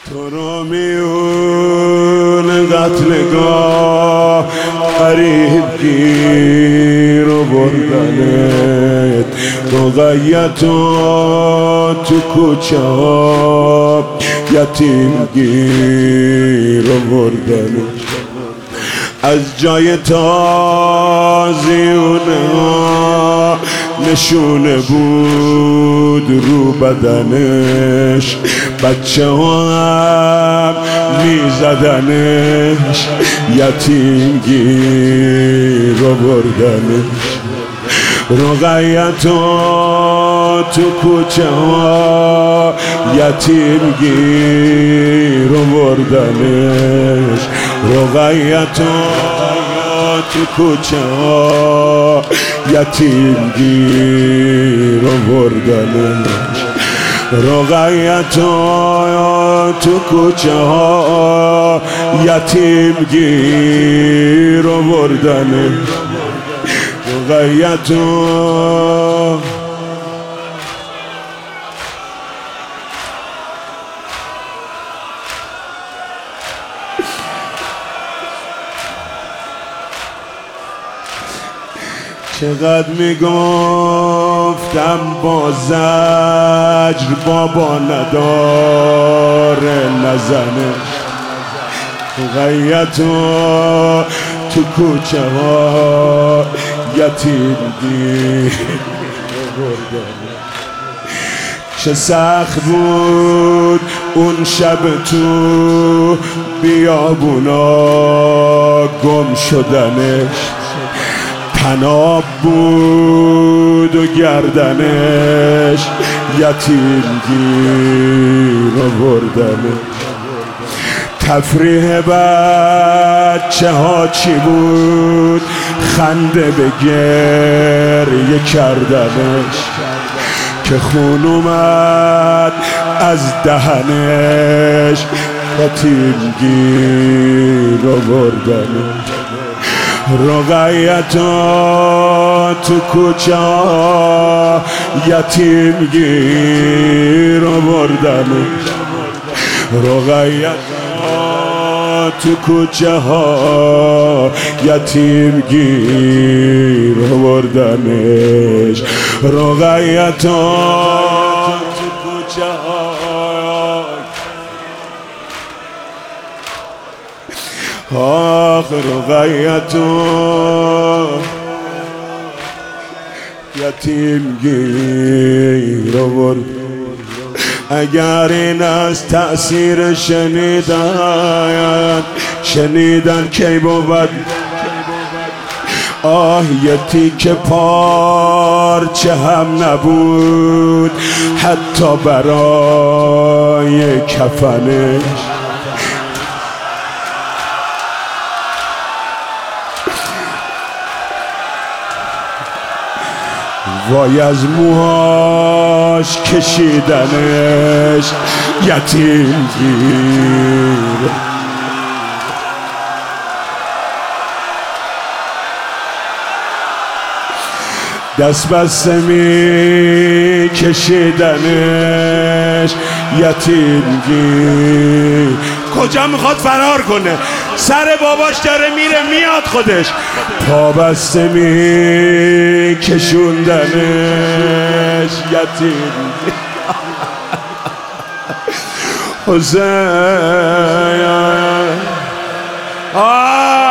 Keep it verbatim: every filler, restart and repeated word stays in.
تو رو میون قتلگاه قریب گیر و بردنت، رقیتا تو کوچه ها یتیم گیر و بردنت، از جای تازیونه ها نشونه بود رو بدنش، بچه ها هم میزدنش، یتیم گیر و بردنش، رقیتا تو کوچه ها یتیم گیر و بردنش، رقیتا تو کوچه ها یتیم گیر و بردنش، رقیتا تو کوچه ها یتیم گیر و بردنش، رقیتا چقدر میگفتم با زجر بابا نداره نزنش، رقیتا تو کوچه ها یتیم گیر بردنش، چه سخت بود اون شب تو بیابونا گم شدنش، تناب بود و گردنش یتیم گیر و بردنش، تفریح بچه ها چی بود خنده به گریه کردنش، که خون اومد از دهنش یتیم گیر و بردنش، رقیتا تو کوچه ها یتیم گیر و بردنش، رقیتا تو کوچه ها یتیم گیر و بردنش، رقیتا تو کوچه ها آخ رقیتا یتیم گیر و بردنش. اگر این از تأثیر شنیدن شنیدن کی بود آه یه تیکه پارچه هم نبود حتی برای کفنش، وای از موهاش کشیدنش یتیم گیر، دست بسته می کشیدنش یتیم گیر. کجا میخواد فرار کنه؟ سر باباش داره میره میاد خودش، پا بسته می کشوندنش یتیم گیر. حسین آه